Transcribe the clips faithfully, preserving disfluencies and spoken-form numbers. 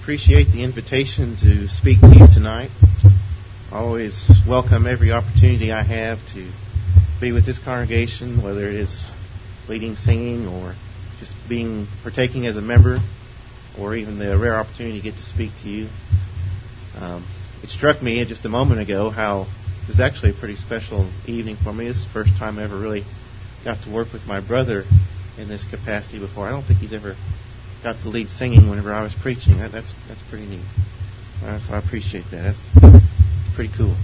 appreciate the invitation to speak to you tonight. I always welcome every opportunity I have to be with this congregation, whether it is leading singing or just being partaking as a member, or even the rare opportunity to get to speak to you. Um, it struck me just a moment ago how this is actually a pretty special evening for me. This is the first time I ever really got to work with my brother in this capacity before. I don't think he's ever got to lead singing whenever I was preaching. That, that's that's pretty neat. Uh, so I appreciate that. That's, that's pretty cool.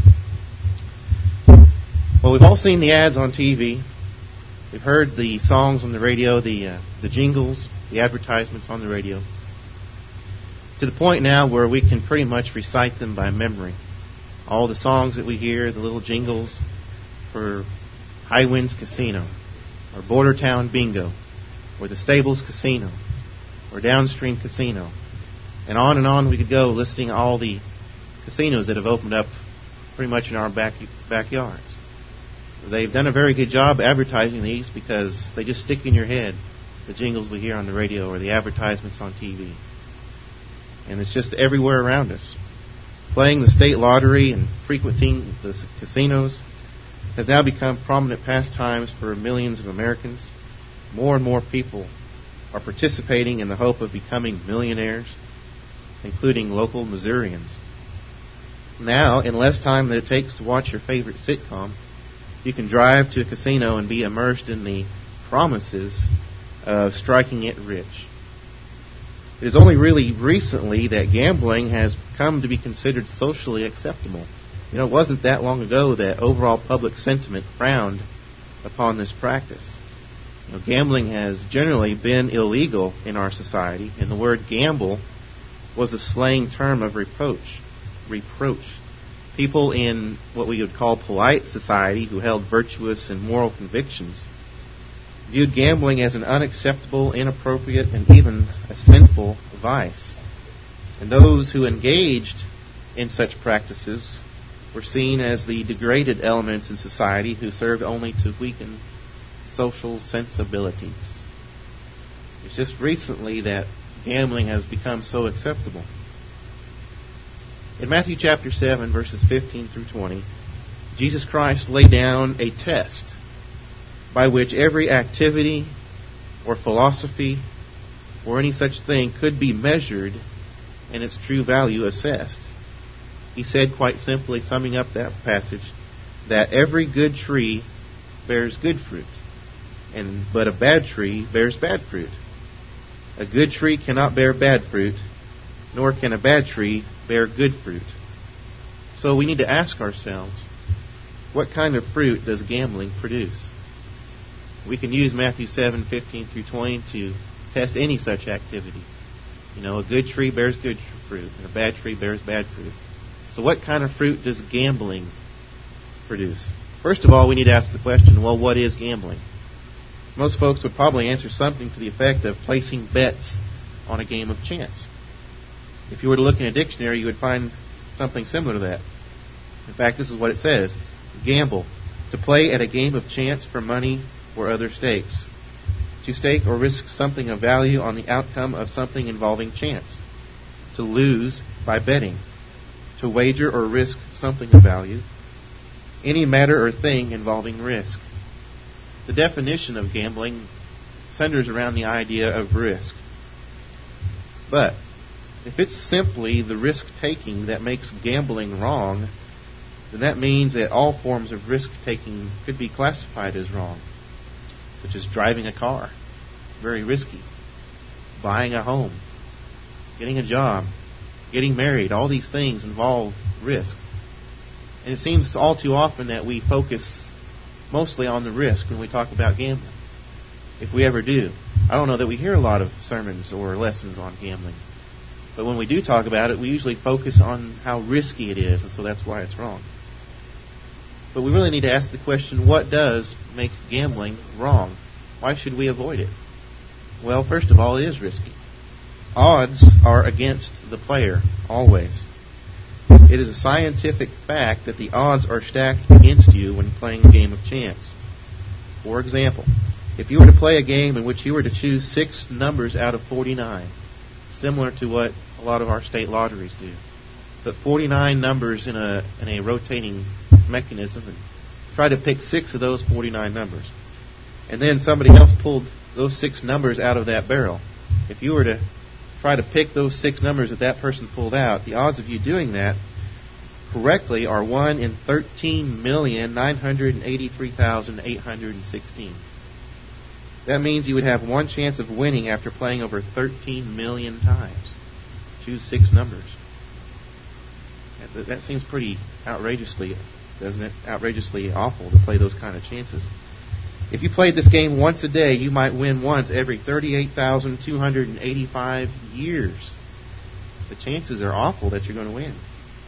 Well, we've all seen the ads on T V. We've heard the songs on the radio, the uh, the jingles, the advertisements on the radio, to the point now where we can pretty much recite them by memory. All the songs that we hear, the little jingles for High Winds Casino, or Border Town Bingo, or the Stables Casino, or Downstream Casino, and on and on we could go listing all the casinos that have opened up pretty much in our back backyards. They've done a very good job advertising these because they just stick in your head, the jingles we hear on the radio or the advertisements on T V. And it's just everywhere around us. Playing the state lottery and frequenting the casinos has now become prominent pastimes for millions of Americans. More and more people are participating in the hope of becoming millionaires, including local Missourians. Now, in less time than it takes to watch your favorite sitcom, you can drive to a casino and be immersed in the promises of striking it rich. It is only really recently that gambling has come to be considered socially acceptable. You know, it wasn't that long ago that overall public sentiment frowned upon this practice. You know, gambling has generally been illegal in our society, and the word gamble was a slang term of reproach. Reproach. People in what we would call polite society who held virtuous and moral convictions viewed gambling as an unacceptable, inappropriate, and even a sinful vice. And those who engaged in such practices were seen as the degraded elements in society who served only to weaken social sensibilities. It's just recently that gambling has become so acceptable. In Matthew chapter seven, verses fifteen through twenty, Jesus Christ laid down a test by which every activity or philosophy or any such thing could be measured and its true value assessed. He said, quite simply, summing up that passage, that every good tree bears good fruit, and but a bad tree bears bad fruit. A good tree cannot bear bad fruit, nor can a bad tree bear good fruit. So we need to ask ourselves, what kind of fruit does gambling produce? We can use Matthew seven, fifteen through twenty to test any such activity. You know, a good tree bears good fruit, and a bad tree bears bad fruit. So what kind of fruit does gambling produce? First of all, we need to ask the question, well, what is gambling? Most folks would probably answer something to the effect of placing bets on a game of chance. If you were to look in a dictionary, you would find something similar to that. In fact, this is what it says. Gamble, to play at a game of chance for money or other stakes. To stake or risk something of value on the outcome of something involving chance. To lose by betting. To wager or risk something of value. Any matter or thing involving risk. The definition of gambling centers around the idea of risk. But if it's simply the risk-taking that makes gambling wrong, then that means that all forms of risk-taking could be classified as wrong, such as driving a car. It's very risky. Buying a home. Getting a job. Getting married. All these things involve risk. And it seems all too often that we focus mostly on the risk when we talk about gambling. If we ever do. I don't know that we hear a lot of sermons or lessons on gambling. But when we do talk about it, we usually focus on how risky it is, and so that's why it's wrong. But we really need to ask the question, what does make gambling wrong? Why should we avoid it? Well, first of all, it is risky. Odds are against the player, always. It is a scientific fact that the odds are stacked against you when playing a game of chance. For example, if you were to play a game in which you were to choose six numbers out of forty-nine, similar to what a lot of our state lotteries do. Put forty-nine numbers in a in a rotating mechanism and try to pick six of those forty-nine numbers. And then somebody else pulled those six numbers out of that barrel. If you were to try to pick those six numbers that that person pulled out, the odds of you doing that correctly are one in thirteen million nine hundred eighty-three thousand eight hundred sixteen. That means you would have one chance of winning after playing over thirteen million times. Choose six numbers. That, that seems pretty outrageously, doesn't it? Outrageously awful to play those kind of chances. If you played this game once a day, you might win once every thirty-eight thousand two hundred eighty-five years. The chances are awful that you're going to win.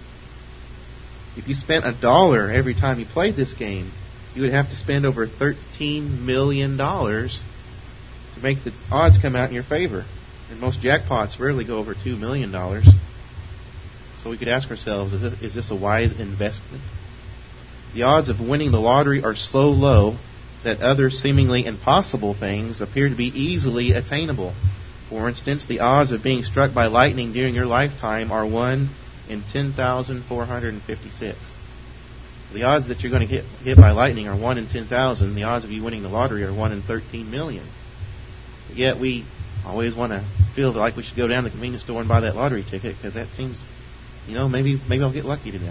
If you spent a dollar every time you played this game, you would have to spend over thirteen million dollars to make the odds come out in your favor. And most jackpots rarely go over two million dollars. So we could ask ourselves, is this, is this a wise investment? The odds of winning the lottery are so low that other seemingly impossible things appear to be easily attainable. For instance, the odds of being struck by lightning during your lifetime are one in ten thousand four hundred fifty-six. The odds that you're going to get hit by lightning are one in ten thousand. The odds of you winning the lottery are one in thirteen million. But yet we always want to feel like we should go down to the convenience store and buy that lottery ticket because that seems, you know, maybe maybe I'll get lucky today.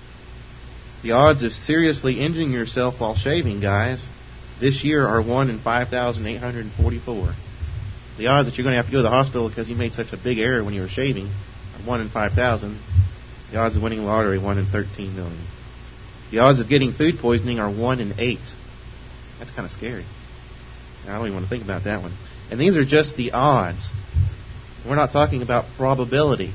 The odds of seriously injuring yourself while shaving, guys, this year are one in five thousand eight hundred forty-four. The odds that you're going to have to go to the hospital because you made such a big error when you were shaving are one in five thousand. The odds of winning the lottery, one in thirteen million. The odds of getting food poisoning are one in eight. That's kind of scary. I don't even want to think about that one. And these are just the odds. We're not talking about probability.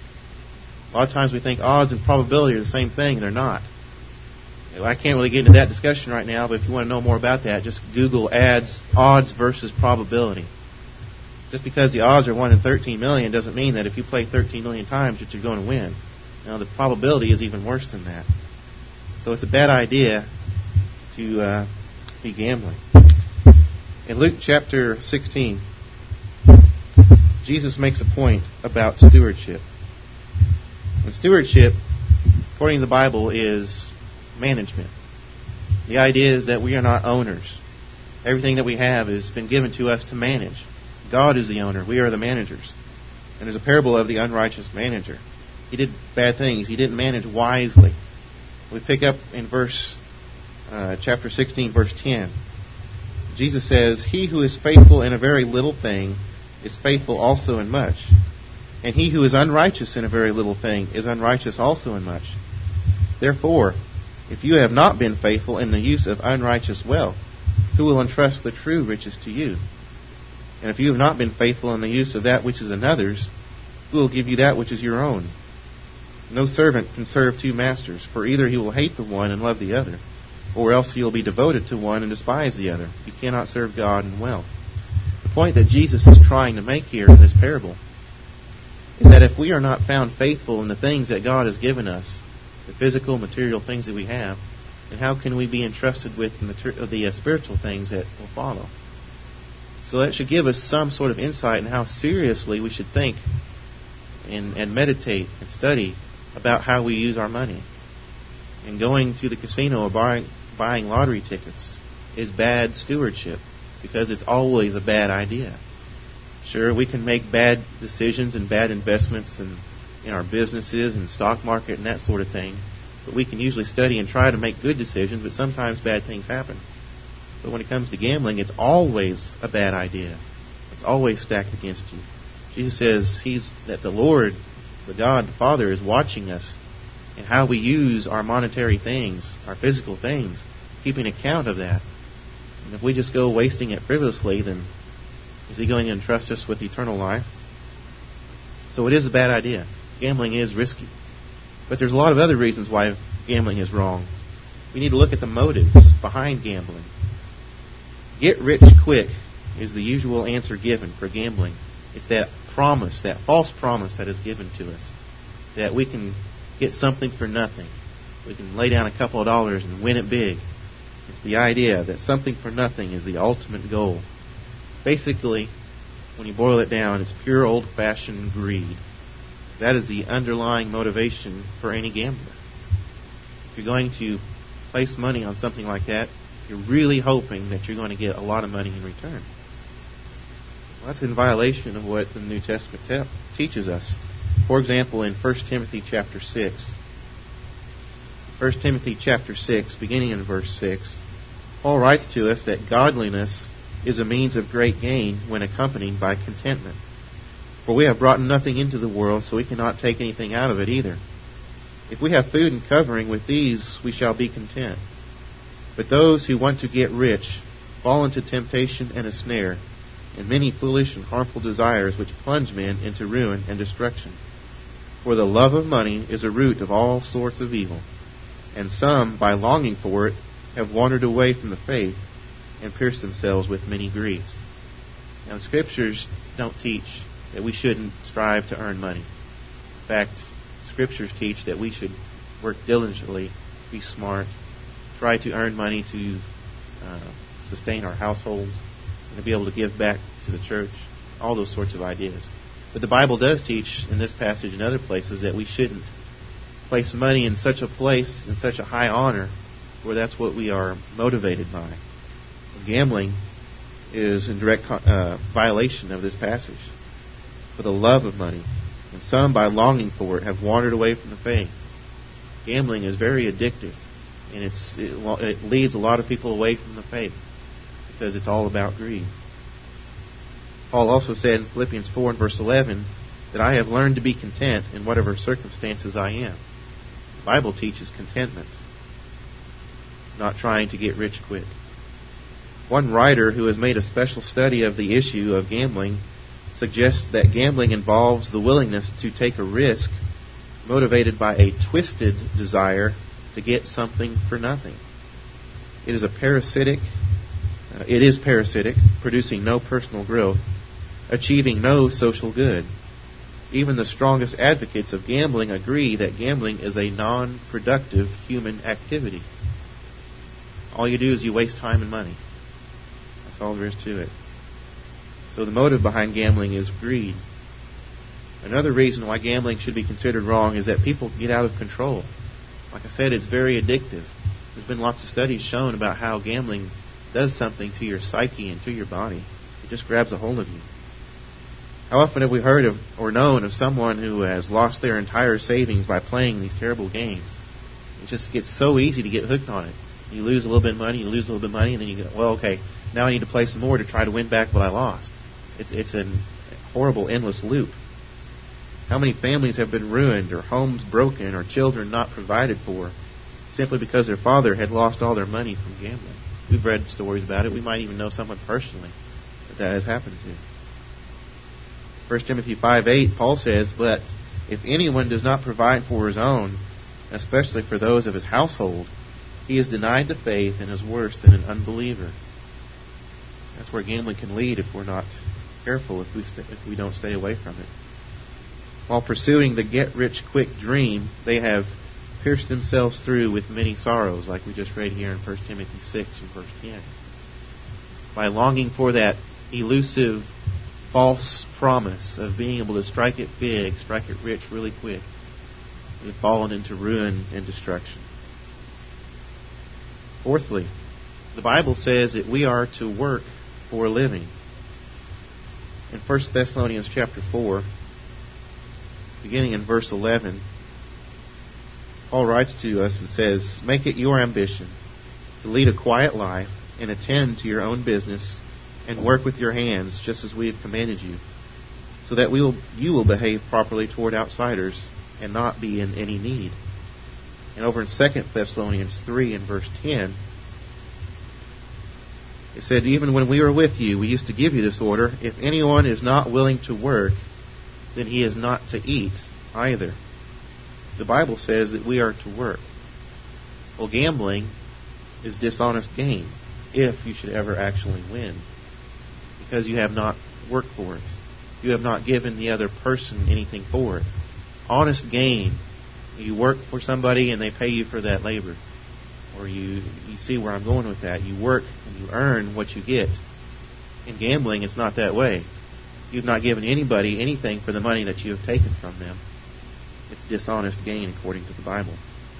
A lot of times we think odds and probability are the same thing, and they're not. I can't really get into that discussion right now, but if you want to know more about that, just Google ads, odds versus probability. Just because the odds are one in thirteen million doesn't mean that if you play thirteen million times that you're going to win. Now, the probability is even worse than that. So it's a bad idea to uh, be gambling. In Luke chapter sixteen, Jesus makes a point about stewardship. And stewardship, according to the Bible, is management. The idea is that we are not owners. Everything that we have has been given to us to manage. God is the owner. We are the managers. And there's a parable of the unrighteous manager. He did bad things. He didn't manage wisely. We pick up in verse uh, chapter sixteen, verse ten. Jesus says, "He who is faithful in a very little thing is faithful also in much. And he who is unrighteous in a very little thing is unrighteous also in much. Therefore, if you have not been faithful in the use of unrighteous wealth, who will entrust the true riches to you? And if you have not been faithful in the use of that which is another's, who will give you that which is your own? No servant can serve two masters, for either he will hate the one and love the other, or else he will be devoted to one and despise the other. You cannot serve God and wealth." The point that Jesus is trying to make here in this parable is that if we are not found faithful in the things that God has given us, the physical, material things that we have, then how can we be entrusted with the, mater- the uh, spiritual things that will follow? So that should give us some sort of insight in how seriously we should think and, and meditate and study about how we use our money. And going to the casino or buying, buying lottery tickets is bad stewardship because it's always a bad idea. Sure, we can make bad decisions and bad investments in, in our businesses and stock market and that sort of thing, but we can usually study and try to make good decisions, but sometimes bad things happen. But when it comes to gambling, it's always a bad idea. It's always stacked against you. Jesus says he's that the Lord, the God, the Father, is watching us and how we use our monetary things, our physical things, keeping account of that. And if we just go wasting it frivolously, then is He going to entrust us with eternal life? So it is a bad idea. Gambling is risky. But there's a lot of other reasons why gambling is wrong. We need to look at the motives behind gambling. Get rich quick is the usual answer given for gambling. It's that promise, that false promise that is given to us, that we can get something for nothing. We can lay down a couple of dollars and win it big. It's the idea that something for nothing is the ultimate goal. Basically, when you boil it down, it's pure old-fashioned greed. That is the underlying motivation for any gambler. If you're going to place money on something like that, you're really hoping that you're going to get a lot of money in return. Well, that's in violation of what the New Testament te- teaches us. For example, in First Timothy chapter six, First Timothy chapter six, beginning in verse six, Paul writes to us that godliness is a means of great gain when accompanied by contentment. For we have brought nothing into the world, so we cannot take anything out of it either. If we have food and covering, with these we shall be content. But those who want to get rich fall into temptation and a snare, and many foolish and harmful desires which plunge men into ruin and destruction. For the love of money is a root of all sorts of evil, and some, by longing for it, have wandered away from the faith and pierced themselves with many griefs. Now, the Scriptures don't teach that we shouldn't strive to earn money. In fact, Scriptures teach that we should work diligently, be smart, try to earn money to uh, sustain our households, and to be able to give back to the church, all those sorts of ideas. But the Bible does teach in this passage and other places that we shouldn't place money in such a place, in such a high honor, where that's what we are motivated by. And gambling is in direct uh, violation of this passage. For the love of money, and some by longing for it have wandered away from the faith. Gambling is very addictive, and it's, it, it leads a lot of people away from the faith because it's all about greed. Paul also said in Philippians four and verse eleven that I have learned to be content in whatever circumstances I am. The Bible teaches contentment, not trying to get rich quick. One writer who has made a special study of the issue of gambling suggests that gambling involves the willingness to take a risk motivated by a twisted desire to get something for nothing. It is a parasitic, uh, it is parasitic, producing no personal growth, achieving no social good. Even the strongest advocates of gambling agree that gambling is a non-productive human activity. All you do is you waste time and money. That's all there is to it. So the motive behind gambling is greed. Another reason why gambling should be considered wrong is that people get out of control. Like I said, it's very addictive. There's been lots of studies shown about how gambling does something to your psyche and to your body. It just grabs a hold of you. How often have we heard of or known of someone who has lost their entire savings by playing these terrible games? It just gets so easy to get hooked on it. You lose a little bit of money, you lose a little bit of money, and then you go, well, okay, now I need to play some more to try to win back what I lost. It's, it's a horrible, endless loop. How many families have been ruined, or homes broken, or children not provided for, simply because their father had lost all their money from gambling? We've read stories about it. We might even know someone personally that that has happened to. First Timothy five eight, Paul says, but if anyone does not provide for his own, especially for those of his household, he is denied the faith and is worse than an unbeliever. That's where gambling can lead if we're not careful, if we st- if we don't stay away from it. While pursuing the get-rich-quick dream, they have pierced themselves through with many sorrows, like we just read here in First Timothy six and verse ten. By longing for that elusive, false promise of being able to strike it big, strike it rich really quick, they've fallen into ruin and destruction. Fourthly, the Bible says that we are to work for a living. In First Thessalonians chapter four, beginning in verse eleven, Paul writes to us and says, make it your ambition to lead a quiet life and attend to your own business and work with your hands just as we have commanded you, so that we will, you will behave properly toward outsiders and not be in any need. And over in Second Thessalonians three and verse ten, it said, even when we were with you, we used to give you this order, if anyone is not willing to work, then he is not to eat either. The Bible says that we are to work. Well, gambling is dishonest gain, if you should ever actually win, because you have not worked for it. You have not given the other person anything for it. Honest gain, you work for somebody and they pay you for that labor. Or you, you see where I'm going with that. You work and you earn what you get. In gambling, it's not that way. You've not given anybody anything for the money that you have taken from them. It's dishonest gain according to the Bible.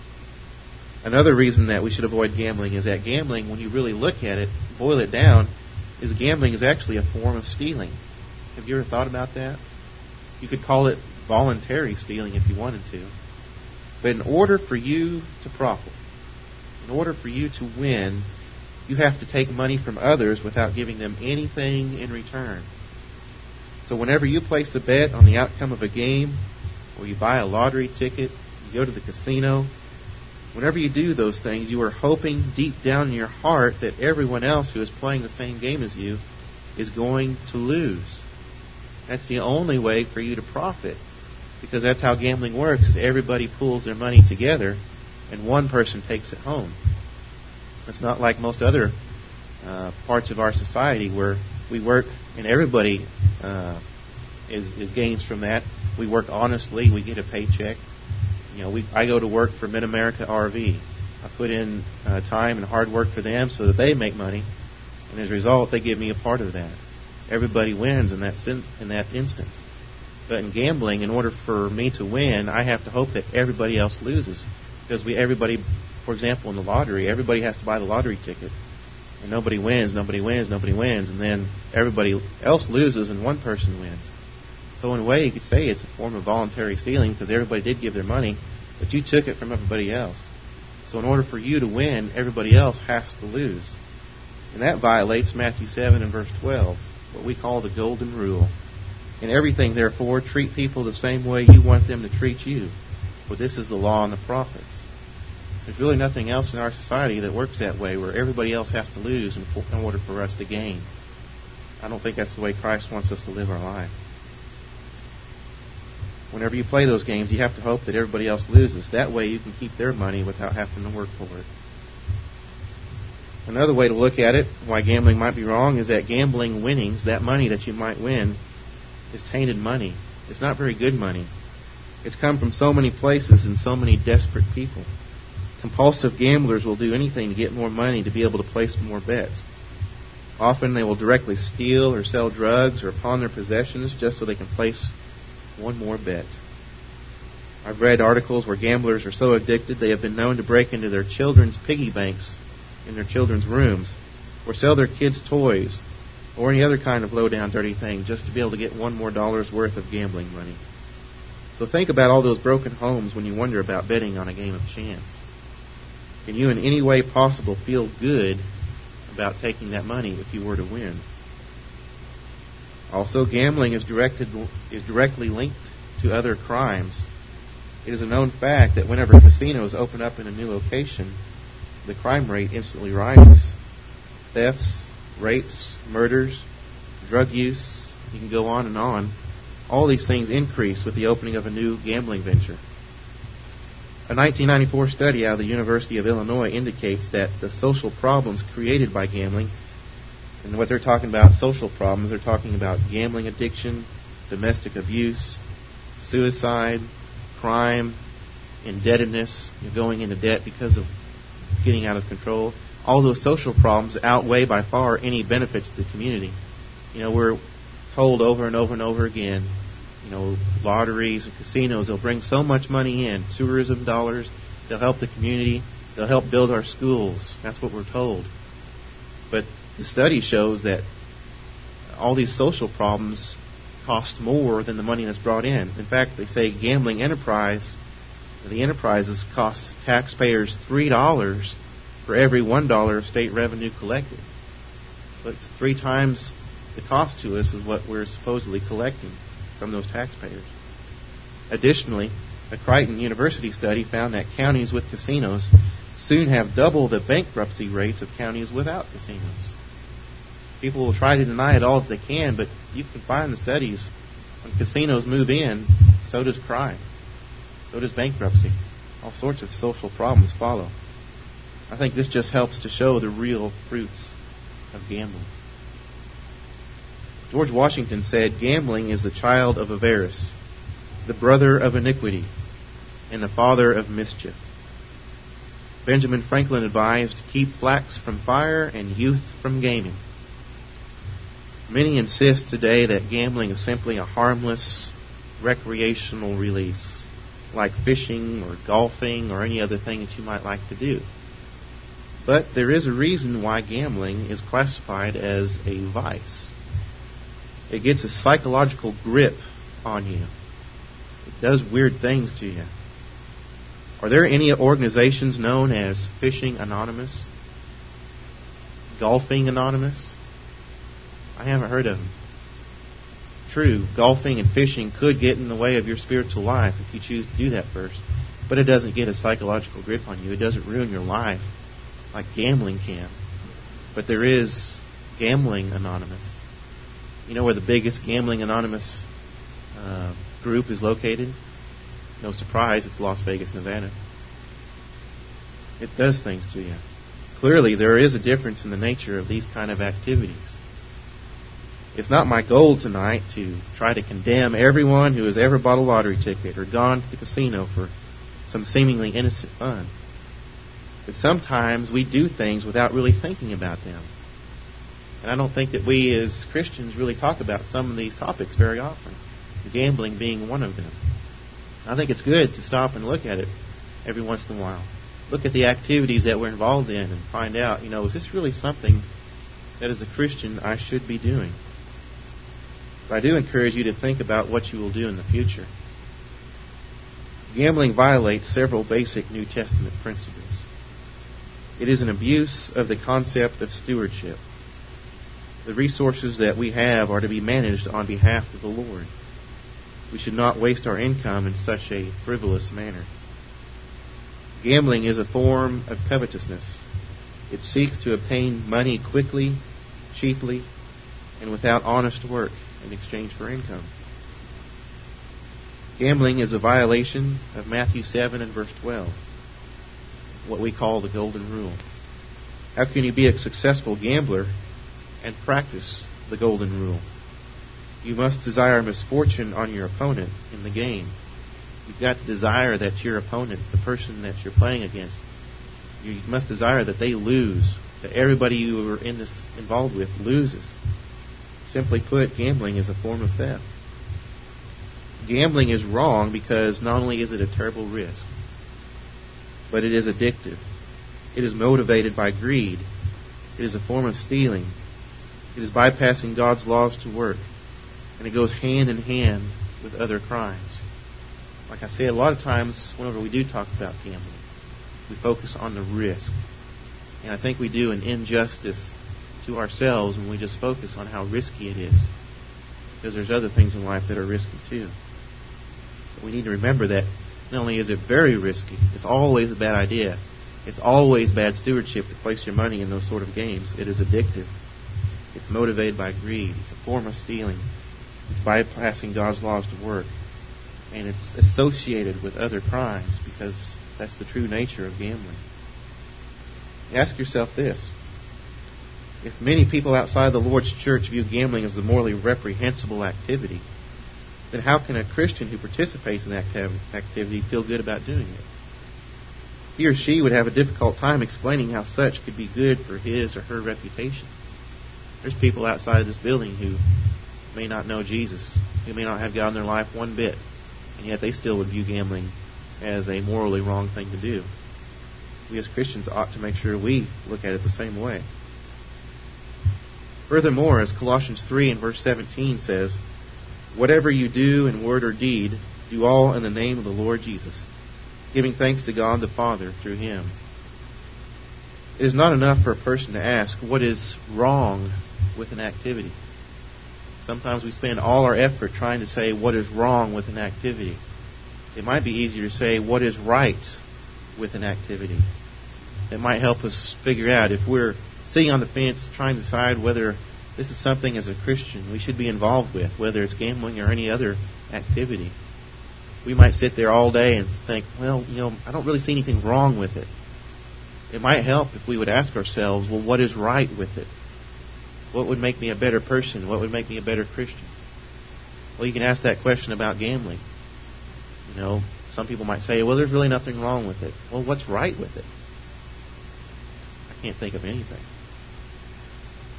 Another reason that we should avoid gambling is that gambling, when you really look at it, boil it down, is gambling is actually a form of stealing. Have you ever thought about that? You could call it voluntary stealing if you wanted to. But in order for you to profit, in order for you to win, you have to take money from others without giving them anything in return. So whenever you place a bet on the outcome of a game, or you buy a lottery ticket, you go to the casino, whenever you do those things, you are hoping deep down in your heart that everyone else who is playing the same game as you is going to lose. That's the only way for you to profit, because that's how gambling works, is everybody pools their money together and one person takes it home. It's not like most other uh, parts of our society where we work and everybody uh, is, is gains from that. We work honestly, we get a paycheck. You know, we, I go to work for Mid-America R V. I put in uh, time and hard work for them so that they make money, and as a result, they give me a part of that. Everybody wins in that in that instance. But in gambling, in order for me to win, I have to hope that everybody else loses, because we everybody, for example, in the lottery, everybody has to buy the lottery ticket, and nobody wins, nobody wins, nobody wins, and then everybody else loses, and one person wins. So in a way, you could say it's a form of voluntary stealing, because everybody did give their money, but you took it from everybody else. So in order for you to win, everybody else has to lose. And that violates Matthew seven and verse twelve, what we call the golden rule. In everything, therefore, treat people the same way you want them to treat you, for this is the law and the prophets. There's really nothing else in our society that works that way, where everybody else has to lose in order for us to gain. I don't think that's the way Christ wants us to live our life. Whenever you play those games, you have to hope that everybody else loses. That way you can keep their money without having to work for it. Another way to look at it, why gambling might be wrong, is that gambling winnings, that money that you might win, is tainted money. It's not very good money. It's come from so many places and so many desperate people. Compulsive gamblers will do anything to get more money to be able to place more bets. Often they will directly steal or sell drugs or pawn their possessions just so they can place one more bet. I've read articles where gamblers are so addicted they have been known to break into their children's piggy banks in their children's rooms, or sell their kids' toys, or any other kind of low-down dirty thing just to be able to get one more dollar's worth of gambling money. So think about all those broken homes when you wonder about betting on a game of chance. Can you in any way possible feel good about taking that money if you were to win? Also, gambling is directed is directly linked to other crimes. It is a known fact that whenever casinos open up in a new location, the crime rate instantly rises. Thefts, rapes, murders, drug use, you can go on and on. All these things increase with the opening of a new gambling venture. A nineteen ninety-four study out of the University of Illinois indicates that the social problems created by gambling, and what they're talking about, social problems, they're talking about gambling addiction, domestic abuse, suicide, crime, indebtedness, you're going into debt because of getting out of control. All those social problems outweigh by far any benefits to the community. You know, we're told over and over and over again, you know, lotteries and casinos, they'll bring so much money in, tourism dollars, they'll help the community, they'll help build our schools. That's what we're told. But the study shows that all these social problems cost more than the money that's brought in. In fact, they say gambling enterprise, the enterprises cost taxpayers three dollars for every one dollar of state revenue collected. So it's three times the cost to us is what we're supposedly collecting from those taxpayers. Additionally, a Creighton University study found that counties with casinos soon have double the bankruptcy rates of counties without casinos. People will try to deny it all if they can, but you can find the studies. When casinos move in, so does crime. So does bankruptcy. All sorts of social problems follow. I think this just helps to show the real fruits of gambling. George Washington said, "Gambling is the child of avarice, the brother of iniquity, and the father of mischief." Benjamin Franklin advised, "Keep flax from fire and youth from gaming." Many insist today that gambling is simply a harmless recreational release, like fishing or golfing or any other thing that you might like to do. But there is a reason why gambling is classified as a vice. It gets a psychological grip on you. It does weird things to you. Are there any organizations known as Fishing Anonymous? Golfing Anonymous? I haven't heard of them. True, golfing and fishing could get in the way of your spiritual life if you choose to do that first. But it doesn't get a psychological grip on you. It doesn't ruin your life like gambling can. But there is Gambling Anonymous. You know where the biggest Gambling Anonymous uh, group is located? No surprise, it's Las Vegas, Nevada. It does things to you. Clearly, there is a difference in the nature of these kind of activities. It's not my goal tonight to try to condemn everyone who has ever bought a lottery ticket or gone to the casino for some seemingly innocent fun. But sometimes we do things without really thinking about them. And I don't think that we as Christians really talk about some of these topics very often, gambling being one of them. I think it's good to stop and look at it every once in a while. Look at the activities that we're involved in and find out, you know, is this really something that as a Christian I should be doing? But I do encourage you to think about what you will do in the future. Gambling violates several basic New Testament principles. It is an abuse of the concept of stewardship. The resources that we have are to be managed on behalf of the Lord. We should not waste our income in such a frivolous manner. Gambling is a form of covetousness. It seeks to obtain money quickly, cheaply, and without honest work in exchange for income. Gambling is a violation of Matthew seven and verse twelve, what we call the golden rule. How can you be a successful gambler and practice the golden rule? You must desire misfortune on your opponent in the game. You've got to desire that your opponent, the person that you're playing against, you must desire that they lose, that everybody you are in this involved with loses. Simply put, gambling is a form of theft. Gambling is wrong because not only is it a terrible risk, but it is addictive. It is motivated by greed. It is a form of stealing. It is bypassing God's laws to work. And it goes hand in hand with other crimes. Like I say, a lot of times whenever we do talk about gambling, we focus on the risk. And I think we do an injustice to ourselves when we just focus on how risky it is. Because there's other things in life that are risky too. But we need to remember that not only is it very risky, it's always a bad idea. It's always bad stewardship to place your money in those sort of games. It is addictive. It's motivated by greed. It's a form of stealing. It's bypassing God's laws to work. And it's associated with other crimes because that's the true nature of gambling. Ask yourself this. If many people outside the Lord's church view gambling as a morally reprehensible activity, then how can a Christian who participates in that activity feel good about doing it? He or she would have a difficult time explaining how such could be good for his or her reputation. There's people outside of this building who may not know Jesus, who may not have God in their life one bit, and yet they still would view gambling as a morally wrong thing to do. We as Christians ought to make sure we look at it the same way. Furthermore, as Colossians three and verse seventeen says, whatever you do in word or deed, do all in the name of the Lord Jesus, giving thanks to God the Father through Him. It is not enough for a person to ask what is wrong with an activity. Sometimes we spend all our effort trying to say what is wrong with an activity. It might be easier to say what is right with an activity. It might help us figure out if we're sitting on the fence trying to decide whether this is something as a Christian we should be involved with, whether it's gambling or any other activity. We might sit there all day and think, well, you know, I don't really see anything wrong with it. It might help if we would ask ourselves, well, what is right with it? What would make me a better person? What would make me a better Christian? Well, you can ask that question about gambling. You know, some people might say, well, there's really nothing wrong with it. Well, what's right with it? I can't think of anything.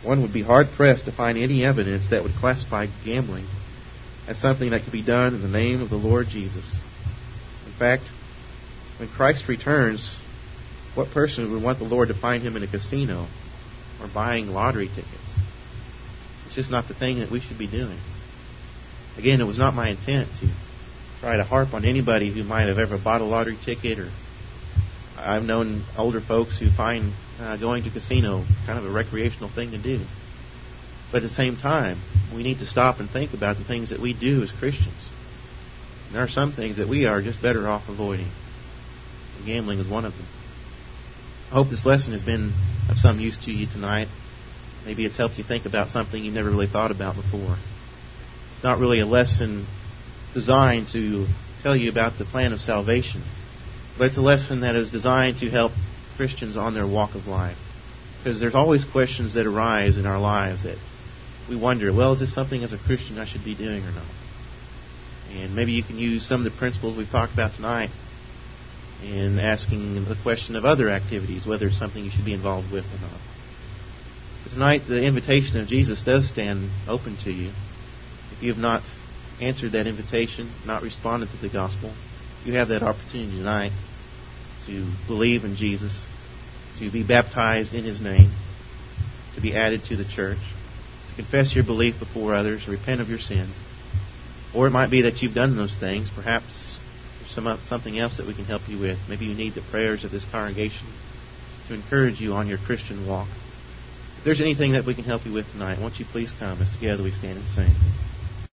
one would be hard-pressed to find any evidence that would classify gambling as something that could be done in the name of the Lord Jesus. In fact, when Christ returns, what person would want the Lord to find him in a casino or buying lottery tickets? It's just not the thing that we should be doing. Again, it was not my intent to try to harp on anybody who might have ever bought a lottery ticket, or I've known older folks who find uh, going to casino kind of a recreational thing to do. But at the same time, we need to stop and think about the things that we do as Christians. And there are some things that we are just better off avoiding. And gambling is one of them. I hope this lesson has been of some use to you tonight. Maybe it's helped you think about something you never really thought about before. It's not really a lesson designed to tell you about the plan of salvation, but it's a lesson that is designed to help Christians on their walk of life. Because there's always questions that arise in our lives that we wonder, well, is this something as a Christian I should be doing or not? And maybe you can use some of the principles we've talked about tonight in asking the question of other activities, whether it's something you should be involved with or not. But tonight, the invitation of Jesus does stand open to you. If you have not answered that invitation, not responded to the gospel, you have that opportunity tonight to believe in Jesus, to be baptized in His name, to be added to the church, to confess your belief before others, repent of your sins. Or it might be that you've done those things. Perhaps there's some, something else that we can help you with. Maybe you need the prayers of this congregation to encourage you on your Christian walk. If there's anything that we can help you with tonight, won't you please come as together we stand and sing.